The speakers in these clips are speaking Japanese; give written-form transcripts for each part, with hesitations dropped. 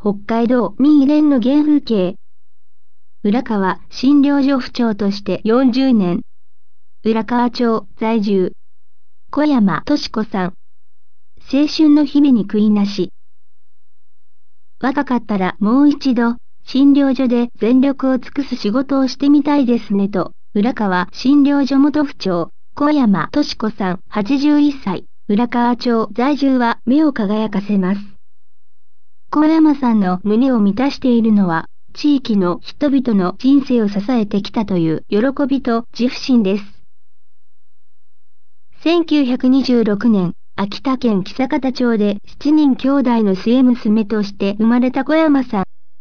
北海道民連の原風景。浦川診療所府長として40年。浦河町在住。小山敏子さん。青春の日々に悔いなし。若かったらもう一度、診療所で全力を尽くす仕事をしてみたいですねと、浦川診療所元府長、小山敏子さん81歳、浦河町在住は目を輝かせます。小山さんの胸を満たしているのは、地域の人々の人生を支えてきたという喜びと自負心です。1926年、秋田県木坂田町で7人兄弟の末娘として生まれた小山さん。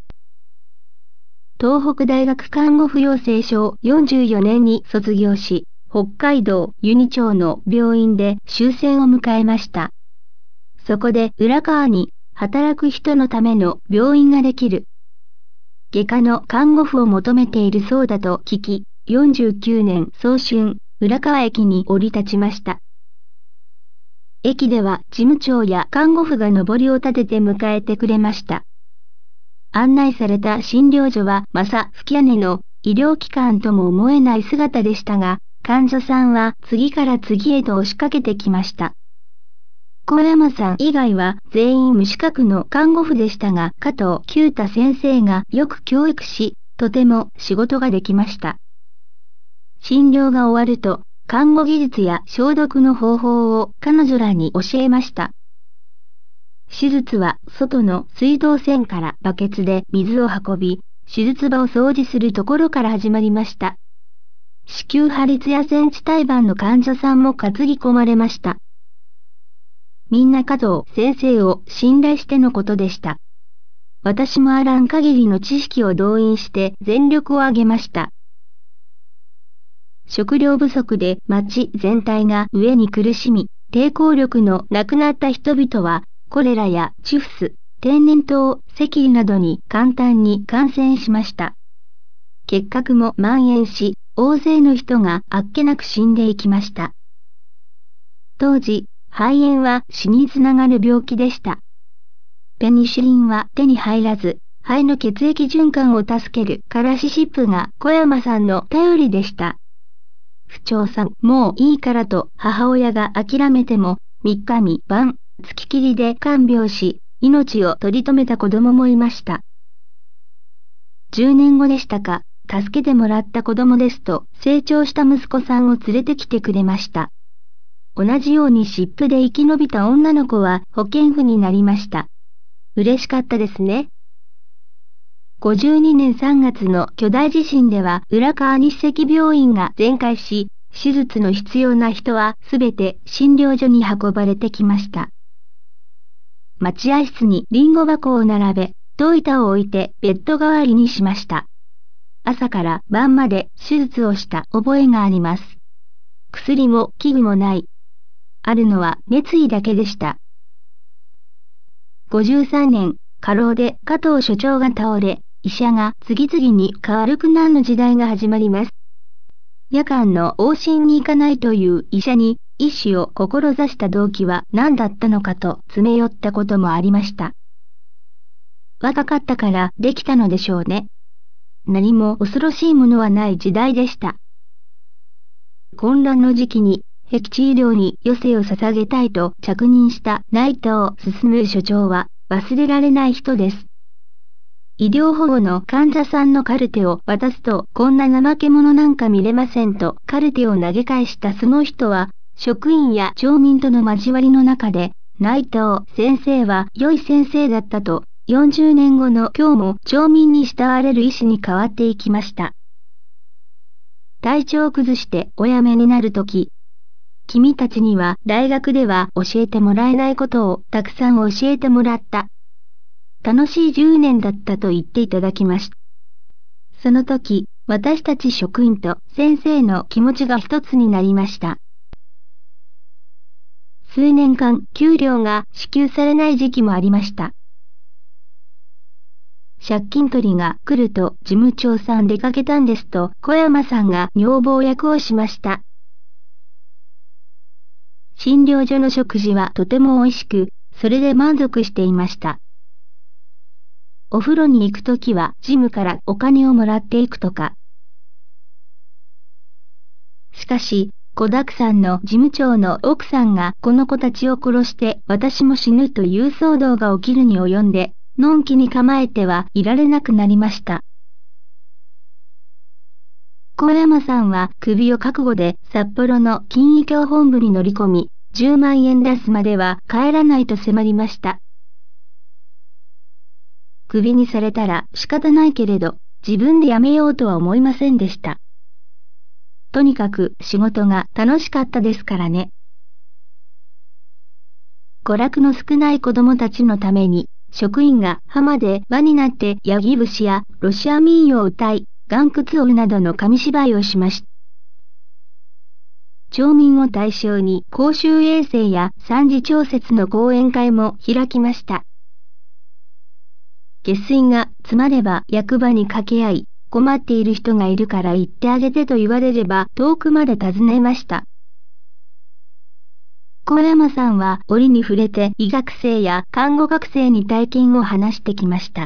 東北大学看護婦養成所を44年に卒業し、北海道由仁町の病院で終戦を迎えました。そこで浦河に働く人のための病院ができる。外科の看護婦を求めているそうだと聞き、49年早春、浦河駅に降り立ちました。駅では事務長や看護婦が上りを立てて迎えてくれました。案内された診療所は正吹屋根の医療機関とも思えない姿でしたが、患者さんは次から次へと押しかけてきました。小山さん以外は全員無資格の看護婦でしたが、加藤久太先生がよく教育し、とても仕事ができました。診療が終わると、看護技術や消毒の方法を彼女らに教えました。手術は外の水道栓からバケツで水を運び、手術場を掃除するところから始まりました。子宮破裂やセンチ胎盤の患者さんも担ぎ込まれました。みんな加藤先生を信頼してのことでした。私もあらん限りの知識を動員して全力を挙げました。食料不足で町全体が飢えに苦しみ、抵抗力のなくなった人々は、コレラやチフス、天然痘、赤痢などに簡単に感染しました。結核も蔓延し、大勢の人があっけなく死んでいきました。当時、肺炎は死につながる病気でした。ペニシリンは手に入らず、肺の血液循環を助けるカラシシップが小山さんの頼りでした。府長さん、もういいからと母親が諦めても、3日3晩、付ききりで看病し、命を取り留めた子供もいました。10年後でしたか、助けてもらった子供ですと、成長した息子さんを連れてきてくれました。同じように湿布で生き延びた女の子は保健婦になりました。嬉しかったですね。52年3月の巨大地震では浦河日赤病院が全壊し、手術の必要な人はすべて診療所に運ばれてきました。待合室にリンゴ箱を並べ、戸板を置いてベッド代わりにしました。朝から晩まで手術をした覚えがあります。薬も器具もない。あるのは熱意だけでした。53年、過労で加藤所長が倒れ、医者が次々に軽くなる時代が始まります。夜間の往診に行かないという医者に医師を志した動機は何だったのかと詰め寄ったこともありました。若かったからできたのでしょうね。何も恐ろしいものはない時代でした。混乱の時期に壁治療に余生を捧げたいと着任した内藤進所長は忘れられない人です。医療保護の患者さんのカルテを渡すと、こんな怠け者なんか見れませんとカルテを投げ返したその人は、職員や町民との交わりの中で、内藤先生は良い先生だったと、40年後の今日も町民に慕われる医師に変わっていきました。体調を崩してお辞めになるとき、君たちには大学では教えてもらえないことをたくさん教えてもらった。楽しい10年だったと言っていただきました。その時、私たち職員と先生の気持ちが一つになりました。数年間、給料が支給されない時期もありました。借金取りが来ると事務長さん出かけたんですと小山さんが女房役をしました。診療所の食事はとても美味しく、それで満足していました。 お風呂に行くときはジムからお金をもらっていくとか。しかし、子沢山の事務長の奥さんがこの子たちを殺して私も死ぬという騒動が起きるに及んで、のんきに構えてはいられなくなりました。小山さんは首を覚悟で札幌の金医協本部に乗り込み、10万円出すまでは帰らないと迫りました。クビにされたら仕方ないけれど、自分で辞めようとは思いませんでした。とにかく仕事が楽しかったですからね。娯楽の少ない子供たちのために、職員が浜で輪になってヤギ節やロシア民謡を歌い、岩窟をなどの紙芝居をしました。町民を対象に公衆衛生や産地調節の講演会も開きました。下水が詰まれば役場に掛け合い、困っている人がいるから言ってあげてと言われれば遠くまで訪ねました。小山さんは折に触れて医学生や看護学生に体験を話してきました。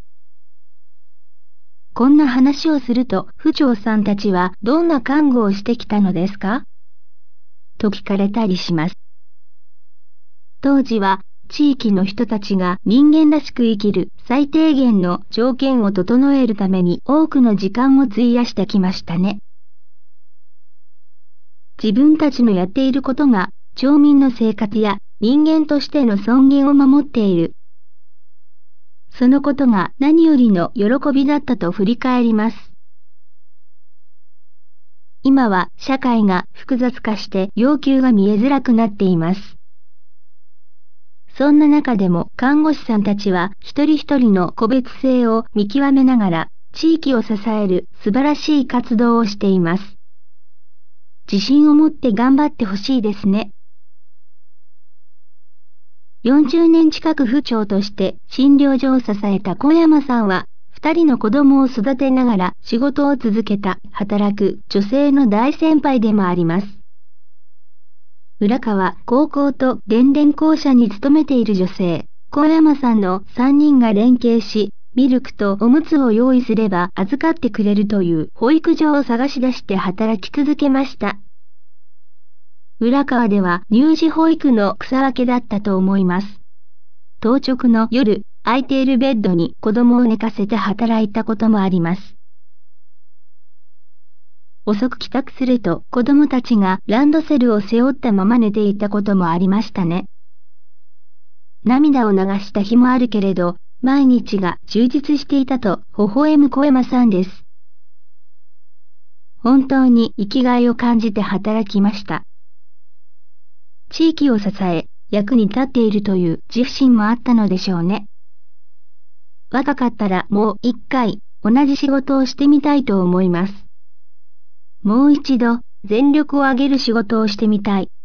こんな話をすると、府長さんたちはどんな看護をしてきたのですかと聞かれたりします。当時は、地域の人たちが人間らしく生きる最低限の条件を整えるために多くの時間を費やしてきましたね。自分たちのやっていることが、町民の生活や人間としての尊厳を守っている。そのことが何よりの喜びだったと振り返ります。今は社会が複雑化して要求が見えづらくなっています。そんな中でも看護師さんたちは一人一人の個別性を見極めながら地域を支える素晴らしい活動をしています。自信を持って頑張ってほしいですね。40年近く府長として診療所を支えた小山さんは、2人の子供を育てながら仕事を続けた働く女性の大先輩でもあります。浦川高校と電電公社に勤めている女性、小山さんの3人が連携し、ミルクとおむつを用意すれば預かってくれるという保育所を探し出して働き続けました。浦川では乳児保育の草分けだったと思います。当直の夜、空いているベッドに子供を寝かせて働いたこともあります。遅く帰宅すると子供たちがランドセルを背負ったまま寝ていたこともありましたね。涙を流した日もあるけれど、毎日が充実していたと微笑む小山さんです。本当に生きがいを感じて働きました。地域を支え、役に立っているという自負心もあったのでしょうね。若かったらもう一回同じ仕事をしてみたいと思います。もう一度全力を挙げる仕事をしてみたい。